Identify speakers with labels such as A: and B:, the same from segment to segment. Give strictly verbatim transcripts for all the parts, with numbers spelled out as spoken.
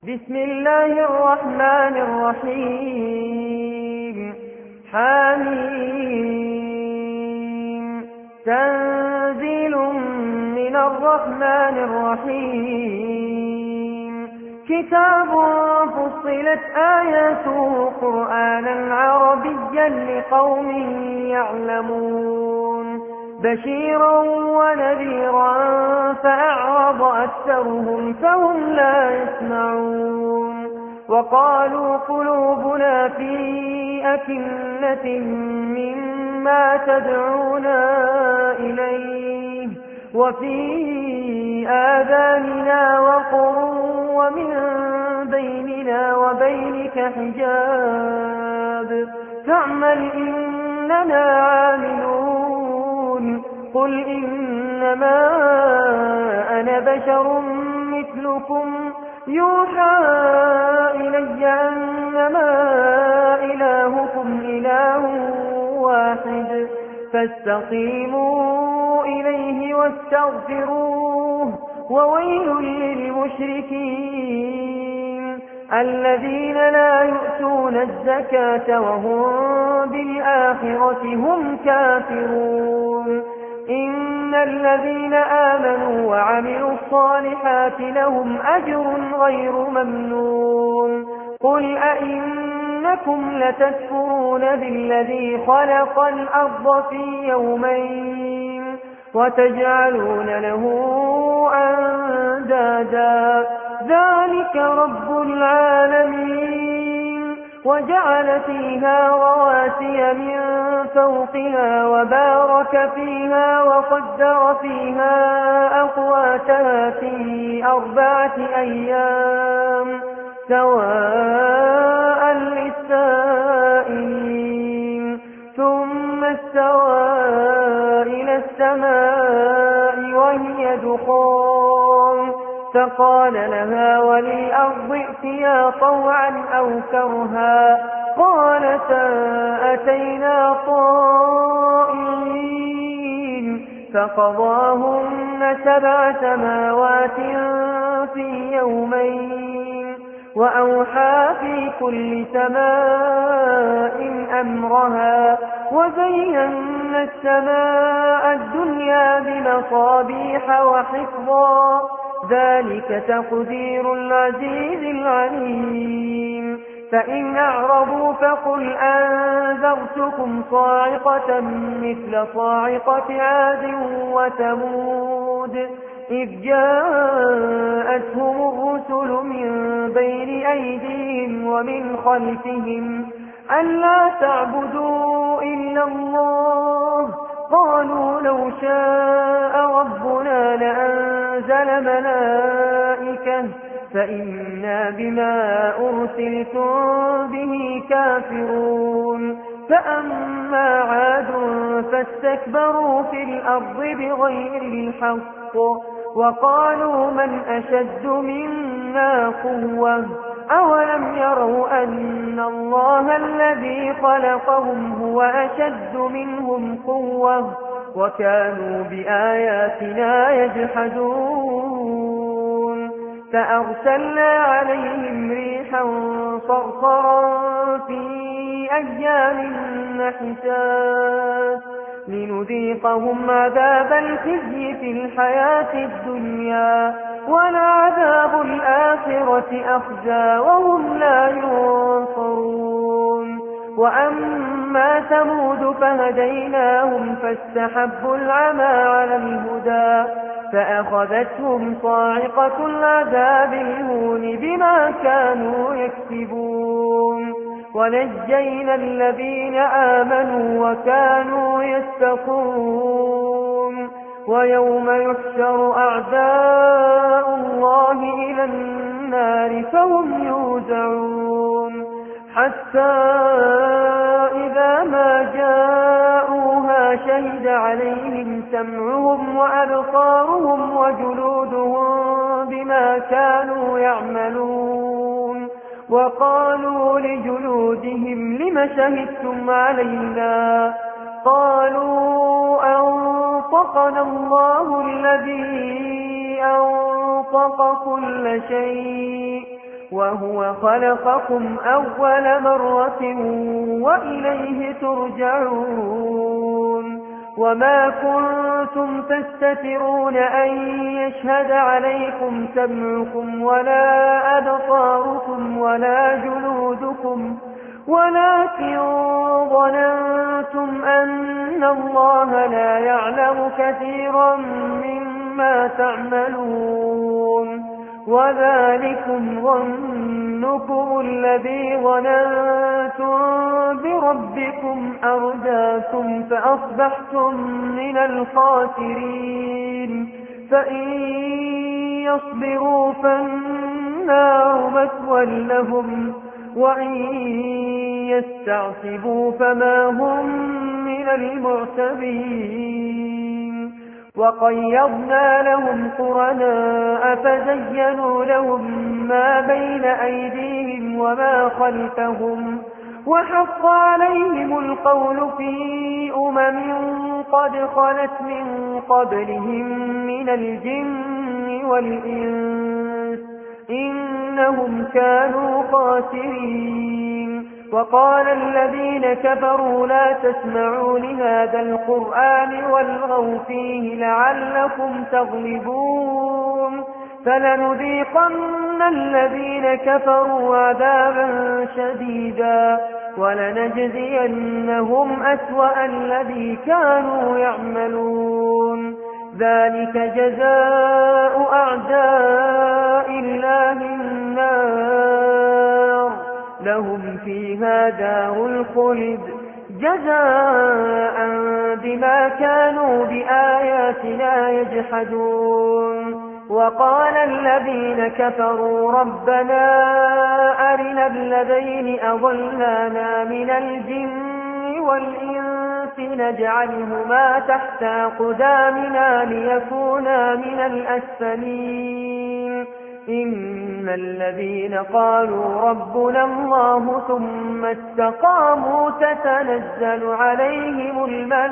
A: بسم الله الرحمن الرحيم حميم تنزيل من الرحمن الرحيم كتاب فصلت آياته قرآنا عربيا لقوم يعلمون بشيرا ونذيرا فأعرض أكثرهم فهم لا يسمعون وقالوا قلوبنا في أكنة مما تدعونا إليه وفي آذاننا وقر ومن بيننا وبينك حجاب فاعمل إننا عاملون قل إنما أنا بشر مثلكم يوحى إلي أنما إلهكم إله واحد فاستقيموا إليه واستغفروه وويل للمشركين الذين لا يؤتون الزكاة وهم بالآخرة هم كافرون إن الذين آمنوا وعملوا الصالحات لهم أجر غير ممنون قل أئنكم لتكفرون بالذي خلق الأرض في يومين وتجعلون له أندادا ذلك رب العالمين وجعل فيها رواسي من فوقها وبارك فيها وقدر فيها أقواتها في أربعة أيام سواء للسائلين ثم استوى إلى السماء وهي دخان فقال لها وللأرض ائتيا طوعا أو كرها قالتا أتينا طائعين فقضاهن سبع سماوات في يومين وأوحى في كل سماء أمرها وزينا السماء الدنيا بمصابيح وحفظا ذلك تقدير العزيز العليم فإن أعرضوا فقل أنذرتكم صاعقة مثل صاعقة عاد وثمود إذ جاءتهم الرسل من بين أيديهم ومن خلفهم ألا تعبدوا إلا الله قالوا لو شاء ربنا لأنزل ملائكة فإنا بما أرسلتم به كافرون فأما عاد فاستكبروا في الأرض بغير الحق وقالوا من أشد منا قوة أولم يروا أن الله الذي خلقهم هو أشد منهم قوة وكانوا بآياتنا يجحدون فأرسلنا عليهم ريحا صرصرا في أيام نحسات لنذيقهم عذاب الخزي في الحياة الدنيا ولعذاب الآخرة أخزى وهم لا ينصرون وأما ثمود فهديناهم فاستحبوا العمى على الهدى فأخذتهم صاعقة العذاب الهون بما كانوا يكسبون ونجينا الذين آمنوا وكانوا يتقون ويوم يحشر أعداء الله إلى النار فهم يوزعون حتى إذا ما جاءوها شهد عليهم سمعهم وأبصارهم وجلودهم بما كانوا يعملون وقالوا لجلودهم لم شهدتم علينا قالوا أنطقنا الله الذي أنطق كل شيء وهو خلقكم أول مرة وإليه ترجعون وما كنتم تستترون أن يشهد عليكم سمعكم ولا أبصاركم ولا جلودكم ولكن ظننتم أن الله لا يعلم كثيرا مما تعملون وذلكم ظنكم الذي ظننتم بربكم أرداكم فأصبحتم من الخاسرين فإن يصبروا فالنار مثوى لهم وإن يستعصبوا فما هم من المعتبين وقيضنا لهم قرناء فزينوا لهم ما بين أيديهم وما خلفهم وحق عليهم القول في أمم قد خلت من قبلهم من الجن والإنس إنهم كانوا خاسرين وقال الذين كفروا لا تسمعوا لهذا القرآن والغوا فيه لعلكم تغلبون فلنذيقن الذين كفروا عذابا شديدا ولنجزينهم أسوأ الذي كانوا يعملون ذلك جزاء أعداء الله النار لهم فيها دار الخلد جزاء بما كانوا بآياتنا يجحدون وقال الذين كفروا ربنا أرنا الذين أضلانا من الجن والإنس نجعلهما تحت أقدامنا ليكونا من الأسفلين إن الذين قالوا ربنا الله ثم استقاموا تتنزل عليهم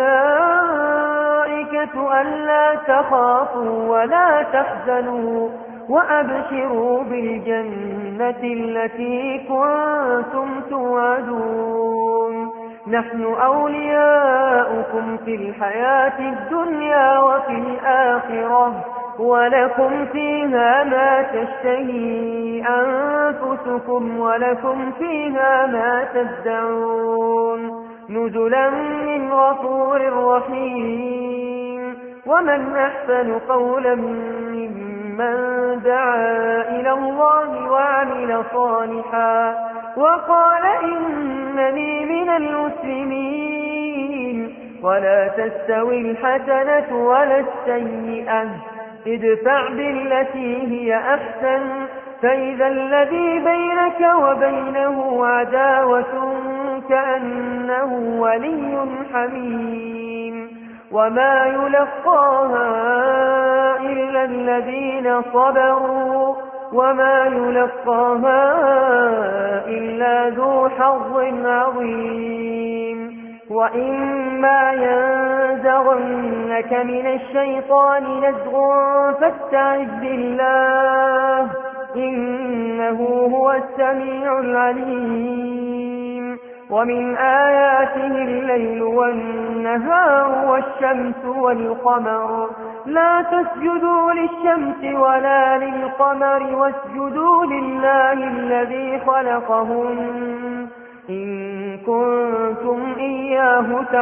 A: الملائكة ألا تخافوا ولا تحزنوا وأبشروا بالجنة التي كنتم توعدون نحن أولياؤكم في الحياة الدنيا وفي الآخرة ولكم فيها ما تشتهي أنفسكم ولكم فيها ما تدعون نزلا من غفور رحيم ومن أحسن قولا ممن دعا إلى الله وعمل صالحا وقال إنني من المسلمين ولا تستوي الحسنة ولا السيئة ادفع بالتي هي أحسن فإذا الذي بينك وبينه عداوة كأنه ولي حميم وما يلقاها إلا الذين صبروا وما يلقاها إلا ذو حظ عظيم وإما ينزغنك من الشيطان نزغ فاستعذ بالله إنه هو السميع العليم ومن آياته الليل والنهار والشمس والقمر لا تسجدوا للشمس ولا للقمر واسجدوا لله الذي خلقهن إن كنتم إياه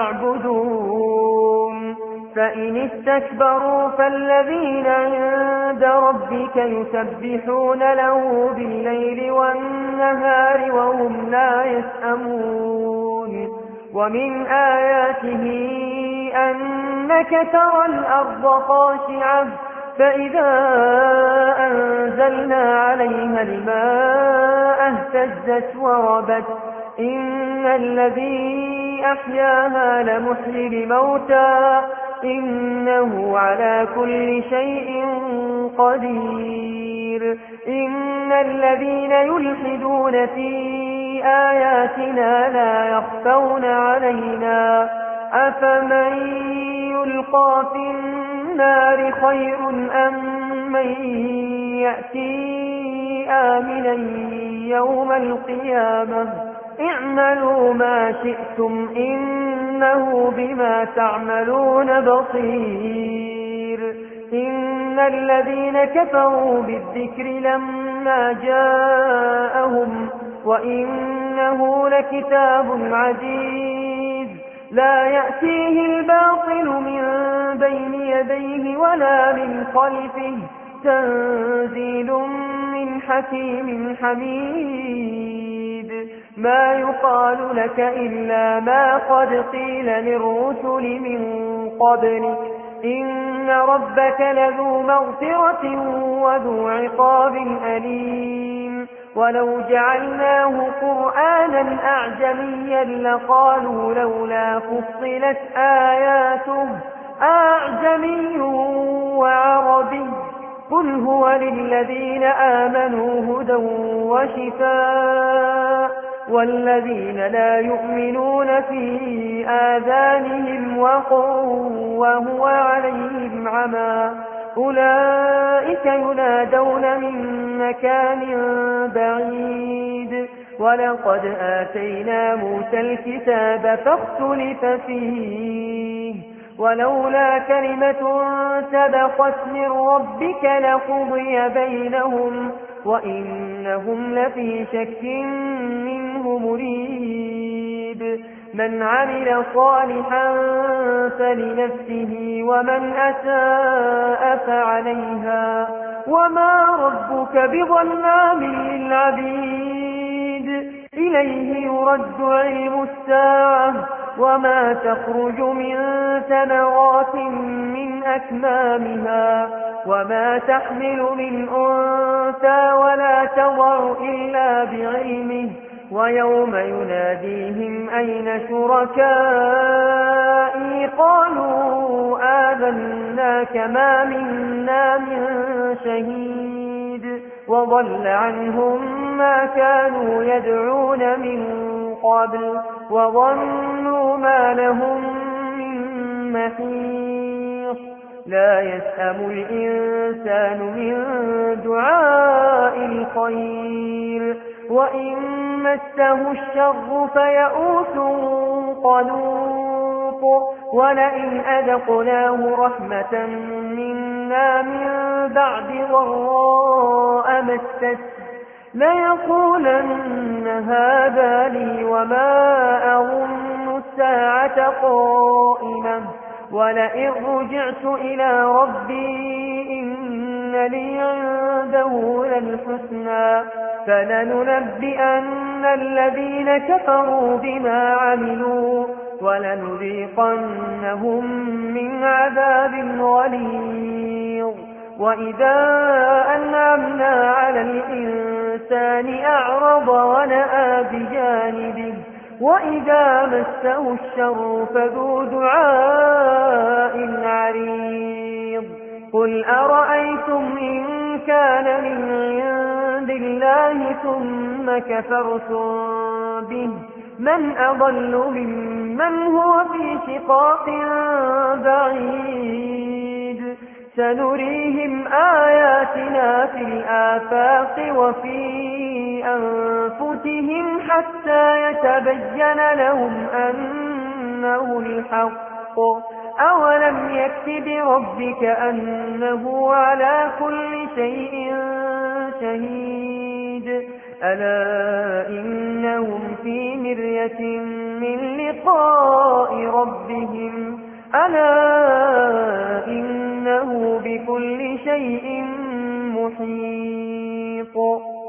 A: تعبدون فإن استكبروا فالذين عند ربك يسبحون له بالليل والنهار وهم لا يسأمون ومن آياته أنك ترى الأرض خاشعة فإذا أنزلنا عليها الماء اهتزت وربت إن الذي أحياها لمحيي الموتى إنه على كل شيء قدير إن الذين يلحدون في آياتنا لا يخفون علينا أفمن يلقى في النار خير أم من يأتي آمنا يوم القيامة اعملوا ما شئتم إنه بما تعملون بصير إن الذين كفروا بالذكر لما جاءهم وإنه لكتاب عزيز لا يأتيه الباطل من بين يديه ولا من خلفه تنزيل من حكيم حميد ما يقال لك إلا ما قد قيل للرسل من قبلك إن ربك لذو مغفرة وذو عقاب أليم ولو جعلناه قرآنا أعجميا لقالوا لولا فصلت آياته أعجمي وعربي قل هو للذين آمنوا هدى وشفاء والذين لا يؤمنون في آذانهم وقر وهو عليهم عمى أولئك ينادون من مكان بعيد ولقد آتينا موسى الكتاب فاختلف فيه ولولا كلمة سبقت من ربك لقضي بينهم وإنهم لفي شك منه مريب من عمل صالحا فلنفسه ومن أساء فعليها وما ربك بظلام للعبيد إليه يرد علم الساعة وما تخرج من ثمرات من أكمامها وما تحمل من أنثى ولا تضع إلا بعلمه ويوم يناديهم أين شركائي قالوا آذناك ما منا من شهيد وضل عنهم ما كانوا يدعون من قبل وظنوا ما لهم من محيص لا يسأم الإنسان من دعاء الخير وإن مسه الشر فيئوس قنوط ولئن أذقناه رحمة منا من بعد ضراء مسته ليقولن هذا لي وما أظن الساعة قائمة ولئن رجعت إلى ربي إن لي عنده للحسنى فلننبئن الذين كفروا بما عملوا ولنذيقنهم من عذاب غليظ وإذا أنعمنا على الإنسان أعرض ونأى بجانبه وإذا مسه الشر فذو دعاء عريض قل أرأيتم إن كان من عند الله ثم كفرتم به من أضل ممن هو في شقاق بعيد سنريهم آياتنا في الآفاق وفي أنفسهم حتى يتبين لهم أنه الحق أولم يكف بربك أنه على كل شيء شهيد ألا إنهم في مرية من لقاء ربهم ألا إنه بكل شيء محيط